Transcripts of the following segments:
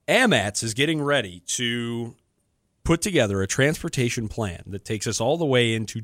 AMATS is getting ready to put together a transportation plan that takes us all the way into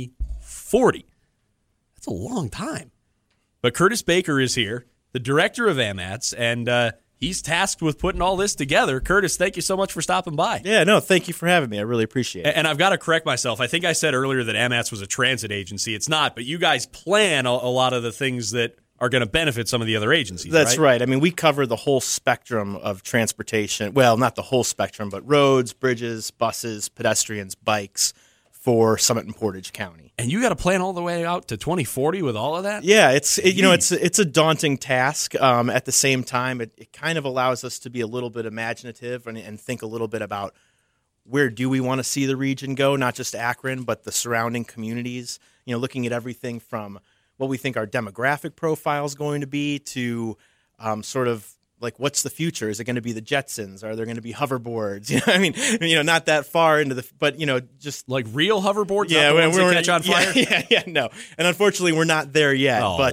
2040. That's a long time. But Curtis Baker is here, the director of AMATS, and he's tasked with putting all this together. Curtis, thank you so much for stopping by. Yeah, no, thank you for having me. I really appreciate it. And I've got to correct myself. I think I said earlier that AMATS was a transit agency. It's not, but you guys plan a lot of the things that are going to benefit some of the other agencies. That's right. I mean, we cover the whole spectrum of transportation. Well, not the whole spectrum, but roads, bridges, buses, pedestrians, bikes for Summit and Portage County. And you got to plan all the way out to 2040 with all of that? Yeah, it's a daunting task. At the same time, it kind of allows us to be a little bit imaginative and think a little bit about where do we want to see the region go, not just Akron, but the surrounding communities. You know, looking at everything from what we think our demographic profile is going to be to sort of like what's the future? Is it going to be the Jetsons? Are there going to be hoverboards? You know, I mean, not that far into but just like real hoverboards. Yeah, not the ones that catch on fire. Yeah, no. And unfortunately, we're not there yet. Oh.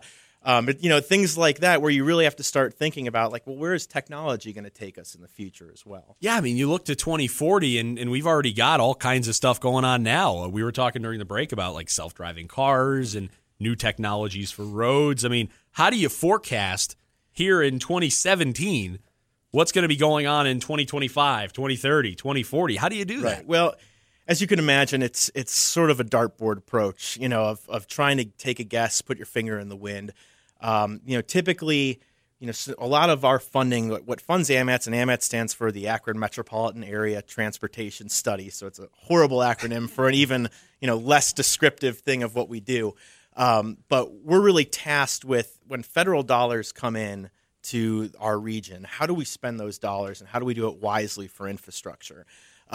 But things like that where you really have to start thinking about like, well, where is technology going to take us in the future as well? Yeah, I mean, you look to 2040, and we've already got all kinds of stuff going on now. We were talking during the break about like self-driving cars and new technologies for roads. I mean, how do you forecast here in 2017 what's going to be going on in 2025, 2030, 2040? How do you do that? Right. Well, as you can imagine, it's sort of a dartboard approach, of trying to take a guess, put your finger in the wind. Typically, a lot of our funding, what funds AMATS, and AMATS stands for the Akron Metropolitan Area Transportation Study. So it's a horrible acronym for an even, less descriptive thing of what we do. But we're really tasked with when federal dollars come in to our region, how do we spend those dollars and how do we do it wisely for infrastructure?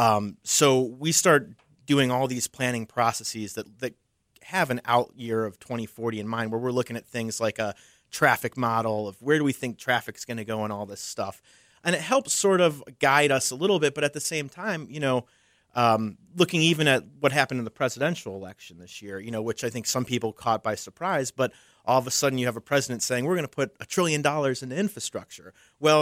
So we start doing all these planning processes that have an out year of 2040 in mind, where we're looking at things like a traffic model of where do we think traffic's going to go and all this stuff. And it helps sort of guide us a little bit, but at the same time, looking even at what happened in the presidential election this year, which I think some people caught by surprise, but all of a sudden you have a president saying, we're going to put $1 trillion into infrastructure. Well,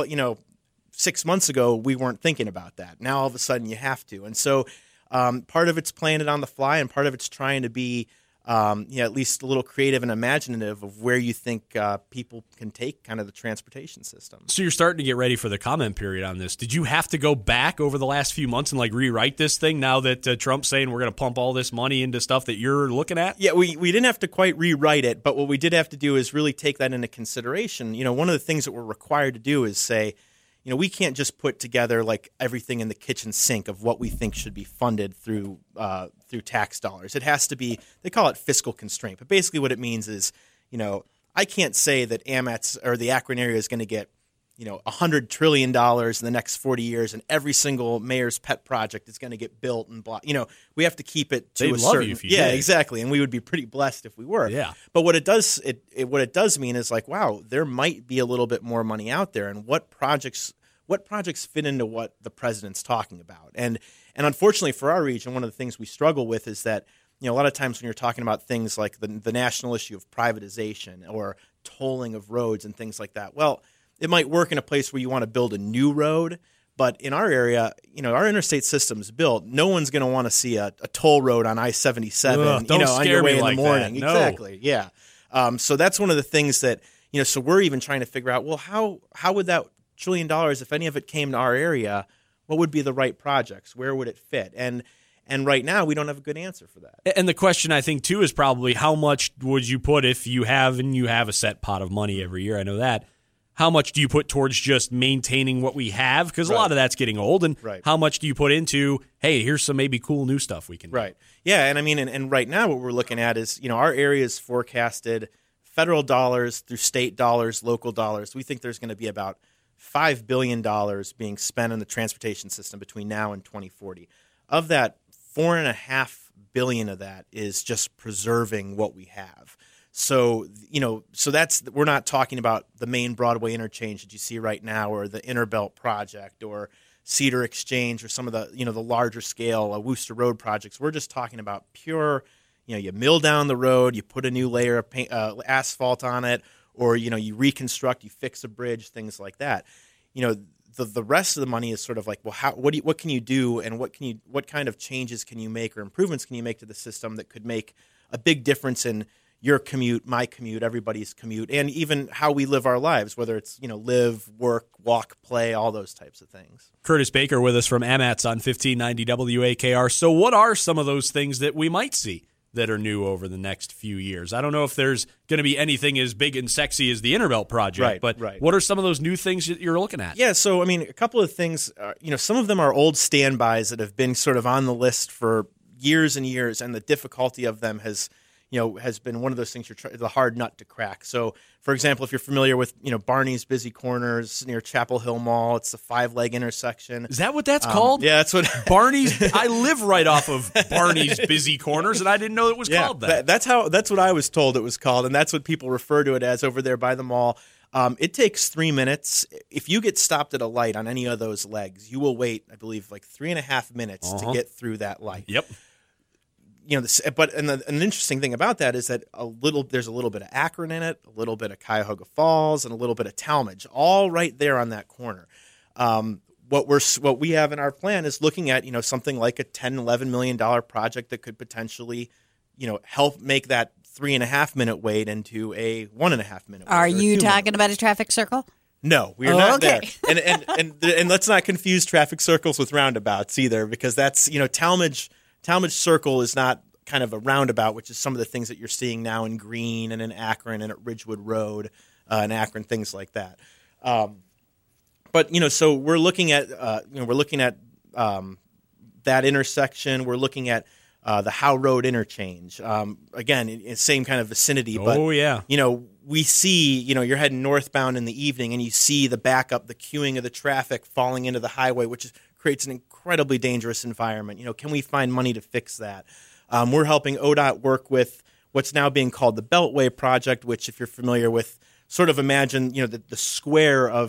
6 months ago, we weren't thinking about that. Now, all of a sudden, you have to. And so part of it's playing it on the fly, and part of it's trying to be at least a little creative and imaginative of where you think people can take kind of the transportation system. So you're starting to get ready for the comment period on this. Did you have to go back over the last few months and rewrite this thing now that Trump's saying we're going to pump all this money into stuff that you're looking at? Yeah, we didn't have to quite rewrite it, but what we did have to do is really take that into consideration. One of the things that we're required to do is say, we can't just put together everything in the kitchen sink of what we think should be funded through tax dollars. It has to be, they call it fiscal constraint. But basically what it means is, I can't say that AMATS or the Akron area is going to get, $100 trillion in the next 40 years and every single mayor's pet project is going to get built and blah. We have to keep it to a certain. You if you yeah, did. Exactly. And we would be pretty blessed if we were. Yeah. But what it does mean is wow, there might be a little bit more money out there, and what projects fit into what the president's talking about. And unfortunately for our region, one of the things we struggle with is that, a lot of times when you're talking about things like the national issue of privatization or tolling of roads and things like that, well, it might work in a place where you want to build a new road, but in our area, our interstate system's built. No one's going to want to see a toll road on I-77, on your way in the morning. No. Exactly, yeah. So that's one of the things that, so we're even trying to figure out, well, how would that $1 trillion, if any of it came to our area, what would be the right projects? Where would it fit? And right now, we don't have a good answer for that. And the question, I think, too, is probably how much would you put if you have a set pot of money every year? I know that. How much do you put towards just maintaining what we have? Because a lot of that's getting old. And how much do you put into, hey, here's some maybe cool new stuff we can do? Right. Yeah, and I mean, and right now what we're looking at is, our area is forecasted federal dollars through state dollars, local dollars. We think there's going to be about $5 billion being spent on the transportation system between now and 2040. Of that, $4.5 billion of that is just preserving what we have. So, so that's, we're not talking about the main Broadway interchange that you see right now, or the Interbelt project, or Cedar Exchange, or some of the, the larger scale Worcester Road projects. We're just talking about pure, you mill down the road, you put a new layer of paint, asphalt on it, or, you reconstruct, you fix a bridge, things like that. the rest of the money is sort of like, well, what can you do, and what kind of changes can you make or improvements can you make to the system that could make a big difference in your commute, my commute, everybody's commute, and even how we live our lives, whether it's, live, work, walk, play, all those types of things. Curtis Baker with us from AMATS on 1590 WAKR. So what are some of those things that we might see that are new over the next few years? I don't know if there's going to be anything as big and sexy as the Interbelt project, but what are some of those new things that you're looking at? Yeah, so, a couple of things, some of them are old standbys that have been sort of on the list for years and years, and the difficulty of them has been one of those things the hard nut to crack. So, for example, if you're familiar with, Barney's Busy Corners near Chapel Hill Mall, it's the 5-leg intersection. Is that what that's called? Yeah, that's what Barney's. I live right off of Barney's Busy Corners, and I didn't know it was called that. That's what I was told it was called, and that's what people refer to it as over there by the mall. It takes 3 minutes. If you get stopped at a light on any of those legs, you will wait, I believe, like 3.5 minutes to get through that light. Yep. An interesting thing about that is that there's a little bit of Akron in it, a little bit of Cuyahoga Falls, and a little bit of Talmadge, all right there on that corner. What we have in our plan is looking at something like a $10-11 million project that could potentially help make that 3.5 minute wait into a 1.5 minute. Are you talking about a traffic circle? No, we are not there. And let's not confuse traffic circles with roundabouts either, because that's Talmadge Circle is not kind of a roundabout, which is some of the things that you're seeing now in Greene and in Akron and at Ridgewood Road and Akron, things like that. So we're looking at that intersection. We're looking at the Howe Road interchange. Again, in same kind of vicinity. But, we see, you're heading northbound in the evening and you see the backup, the queuing of the traffic falling into the highway, which creates an incredibly dangerous environment. Can we find money to fix that? We're helping ODOT work with what's now being called the Beltway Project, which, if you're familiar with, sort of imagine, the square of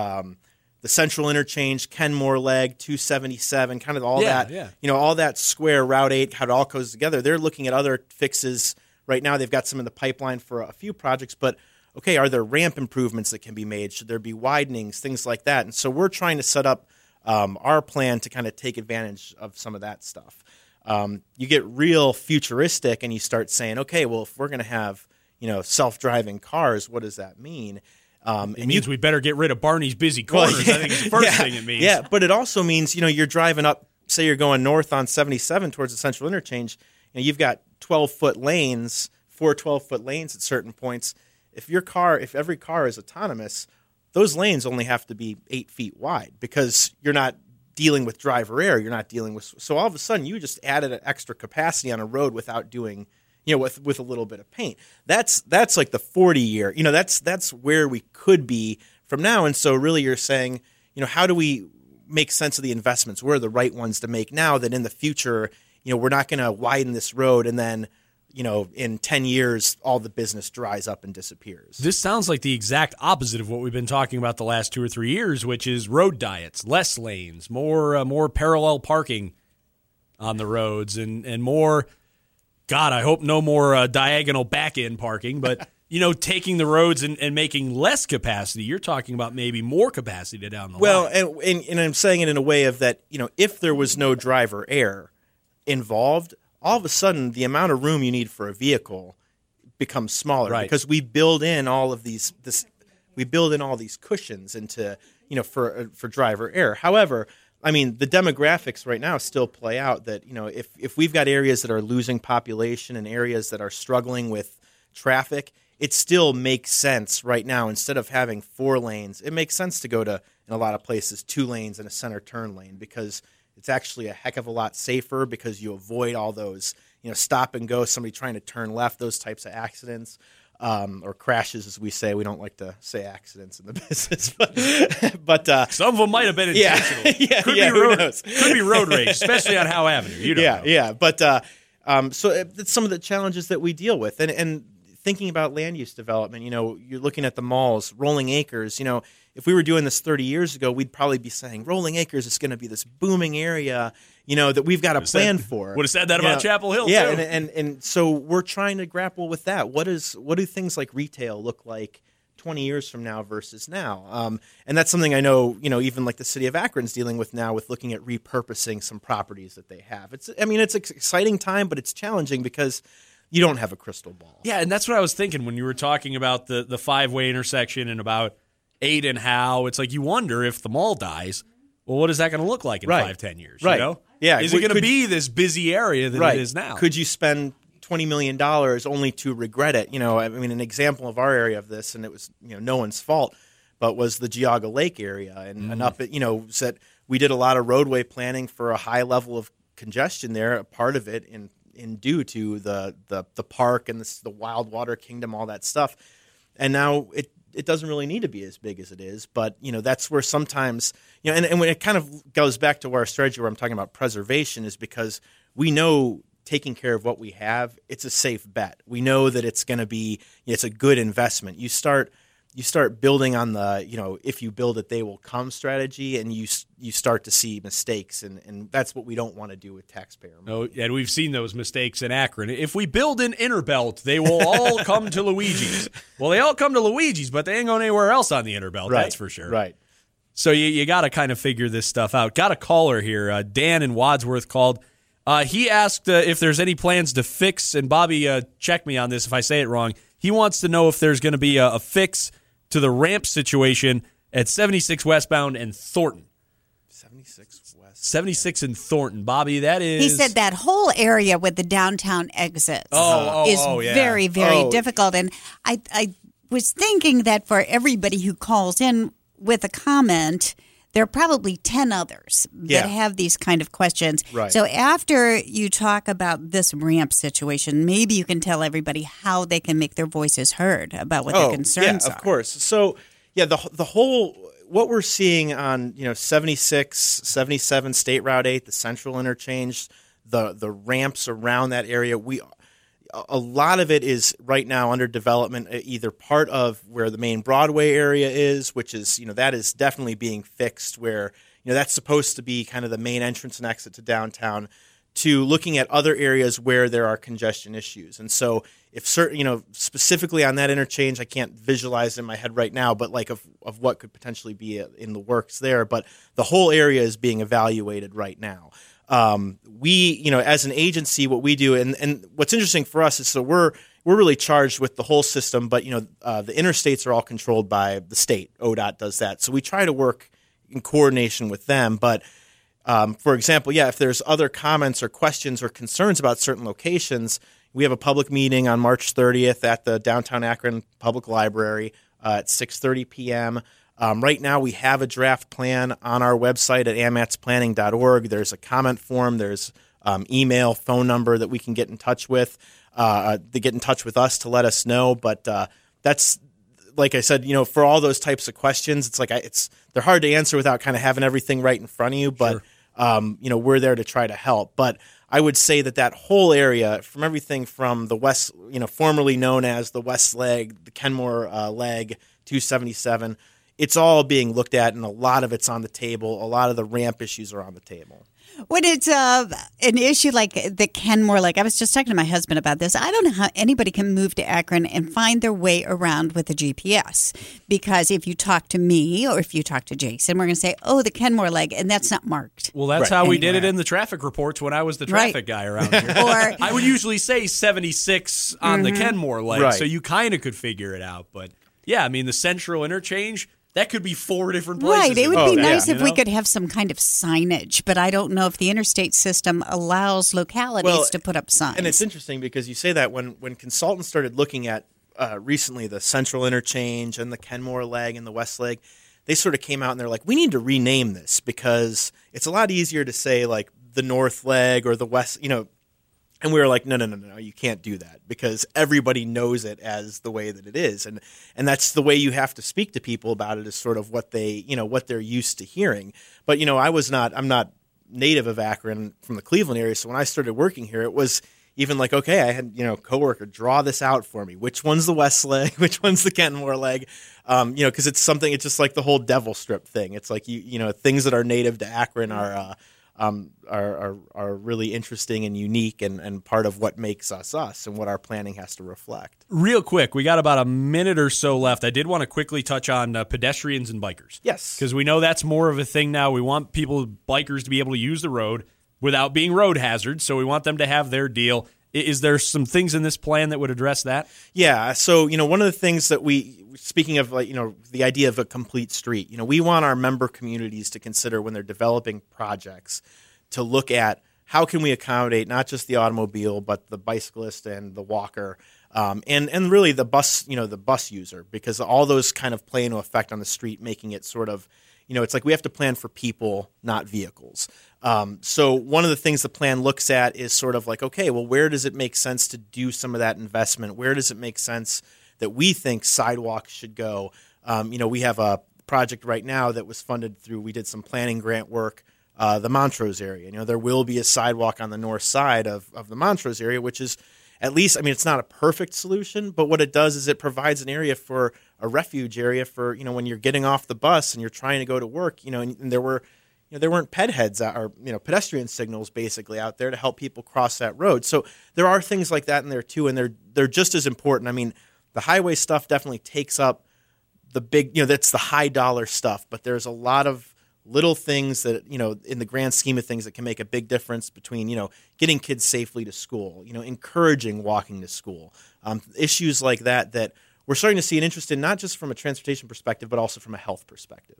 the Central Interchange, Kenmore Leg, 277, kind of all that. Yeah. All that square, Route 8, how it all goes together. They're looking at other fixes. Right now they've got some in the pipeline for a few projects, but okay, are there ramp improvements that can be made? Should there be widenings, things like that? And so we're trying to set up our plan to kind of take advantage of some of that stuff. You get real futuristic and you start saying, okay, well, if we're going to have, self-driving cars, what does that mean? It means we better get rid of Barney's Busy Corners. I think it's the first thing it means. Yeah, but it also means, you're driving up, say you're going north on 77 towards the Central Interchange, you've got 12-foot lanes, 4 12-foot lanes at certain points. If every car is autonomous, those lanes only have to be 8 feet wide, because you're not dealing with driver error. You're not dealing with. So all of a sudden, you just added an extra capacity on a road without doing, with a little bit of paint. That's like the 40-year. That's where we could be from now. And so really, you're saying, how do we make sense of the investments? Where are the right ones to make now that in the future, we're not going to widen this road and then, in 10 years, all the business dries up and disappears. This sounds like the exact opposite of what we've been talking about the last 2 or 3 years, which is road diets, less lanes, more parallel parking on the roads, and more, God, I hope no more diagonal back-end parking, but, taking the roads and making less capacity. You're talking about maybe more capacity down the line. Well, and I'm saying it in a way of that, if there was no driver error involved, all of a sudden, the amount of room you need for a vehicle becomes smaller, right? Because we build in all of these cushions into for driver error. However, the demographics right now still play out that if we've got areas that are losing population and areas that are struggling with traffic, it still makes sense right now. Instead of having 4 lanes, it makes sense to go to, in a lot of places, 2 lanes and a center turn lane, because it's actually a heck of a lot safer, because you avoid all those, stop and go, somebody trying to turn left, those types of accidents, or crashes, as we say. We don't like to say accidents in the business, but some of them might have been intentional. Could be road rage, especially on Howe Avenue. You don't know. Yeah. But so that's some of the challenges that we deal with, and thinking about land use development. You're looking at the malls, Rolling Acres. If we were doing this 30 years ago, we'd probably be saying Rolling Acres is going to be this booming area, that we've got a plan for. Would have said that about Chapel Hill, too. And so we're trying to grapple with that. What do things like retail look like 20 years from now versus now? And that's something I know, even like the city of Akron's dealing with now with looking at repurposing some properties that they have. It's an exciting time, but it's challenging because you don't have a crystal ball. Yeah, and that's what I was thinking when you were talking about the five-way intersection and about 8 and how it's like you wonder if the mall dies. Well, what is that going to look like in 5-10 years? Right. You know? Yeah. Is it going to be this busy area that it is now? Could you spend $20 million only to regret it? An example of our area of this, and it was no one's fault, but was the Geauga Lake area, and up at said we did a lot of roadway planning for a high level of congestion there. A part of it in due to the park and the Wild Water Kingdom, all that stuff, and now it doesn't really need to be as big as it is, but that's where sometimes and when it kind of goes back to our strategy where I'm talking about preservation is because we know taking care of what we have, it's a safe bet. We know that it's going to be it's a good investment. You start building on the if you build it they will come strategy, and you start to see mistakes, and that's what we don't want to do with taxpayer money. No, and we've seen those mistakes in Akron. If we build an inner belt, they will all come to Luigi's. Well, they all come to Luigi's, but they ain't going anywhere else on the inner belt. Right, that's for sure. Right. So you got to kind of figure this stuff out. Got a caller here. Dan in Wadsworth called. He asked if there's any plans to fix, and Bobby, check me on this if I say it wrong. He wants to know if there's going to be a fix to the ramp situation at 76 westbound and Thornton. 76 west. 76 and Thornton. Bobby, that is... He said that whole area with the downtown exits is very, very difficult. And I was thinking that for everybody who calls in with a comment, there are probably 10 others that have these kind of questions. Right. So after you talk about this ramp situation, maybe you can tell everybody how they can make their voices heard about what their concerns are. Of course. So, the whole what we're seeing on 76, 77 State Route 8, the Central Interchange, the ramps around that area, a lot of it is right now under development, either part of where the main Broadway area is, which is, that is definitely being fixed where, that's supposed to be kind of the main entrance and exit to downtown, to looking at other areas where there are congestion issues. And so if certain, specifically on that interchange, I can't visualize in my head right now, but like of what could potentially be in the works there. But the whole area is being evaluated right now. We, as an agency, what we do, and what's interesting for us is so we're really charged with the whole system, but the interstates are all controlled by the state. ODOT does that, so we try to work in coordination with them. But for example, if there's other comments or questions or concerns about certain locations, we have a public meeting on March 30th at the Downtown Akron Public Library at 6:30 p.m. Right now, we have a draft plan on our website at amatsplanning.org. There's a comment form. There's email, phone number that we can get in touch with. They get in touch with us to let us know. But that's, like I said, for all those types of questions, it's like they're hard to answer without kind of having everything right in front of you. But Sure. We're there to try to help. But I would say that whole area, from everything from the west, formerly known as the West Leg, the Kenmore Leg, 277. It's all being looked at, and a lot of it's on the table. A lot of the ramp issues are on the table. When it's an issue like the Kenmore Lake, I was just talking to my husband about this. I don't know how anybody can move to Akron and find their way around with a GPS. Because if you talk to me or if you talk to Jason, we're going to say, the Kenmore Lake, and that's not marked. Well, that's how we did it in the traffic reports when I was the traffic guy around here. Or I would usually say 76 on the Kenmore Lake, so you kind of could figure it out. But, the Central Interchange, that could be 4 different places. Right. It would be nice if you know? we could have some kind of signage, but I don't know if the interstate system allows localities to put up signs. And it's interesting because you say that when consultants started looking at recently the Central Interchange and the Kenmore Leg and the West Leg, they sort of came out and they're like, we need to rename this because it's a lot easier to say like the North Leg or the West, And we were like, no, you can't do that because everybody knows it as the way that it is. And that's the way you have to speak to people about it is sort of what they, what they're used to hearing. But, I'm not native of Akron from the Cleveland area. So when I started working here, it was even like, okay, I had, coworker draw this out for me. Which one's the West Leg? Which one's the Kenmore Leg? Because it's just like the whole Devil Strip thing. It's like, things that are native to Akron are are really interesting and unique and part of what makes us us and what our planning has to reflect. Real quick, we got about a minute or so left. I did want to quickly touch on pedestrians and bikers. Yes. Because we know that's more of a thing now. We want bikers to be able to use the road without being road hazards, so we want them to have their deal. Is there some things in this plan that would address that? Yeah. So, one of the things that speaking of the idea of a complete street, we want our member communities to consider when they're developing projects to look at how can we accommodate not just the automobile, but the bicyclist and the walker, and really the bus, the bus user, because all those kind of play into effect on the street, making it sort of, it's like we have to plan for people, not vehicles. So one of the things the plan looks at is sort of like, okay, well, where does it make sense to do some of that investment? Where does it make sense that we think sidewalks should go? We have a project right now that was funded we did some planning grant work, the Montrose area. There will be a sidewalk on the north side of the Montrose area, which is at least, it's not a perfect solution, but what it does is it provides an area for a refuge area for, when you're getting off the bus and you're trying to go to work, and there weren't ped heads or pedestrian signals basically out there to help people cross that road. So there are things like that in there too, and they're just as important. The highway stuff definitely takes up the big, that's the high dollar stuff, but there's a lot of little things that, in the grand scheme of things that can make a big difference between, getting kids safely to school, encouraging walking to school, issues like that we're starting to see an interest in, not just from a transportation perspective, but also from a health perspective.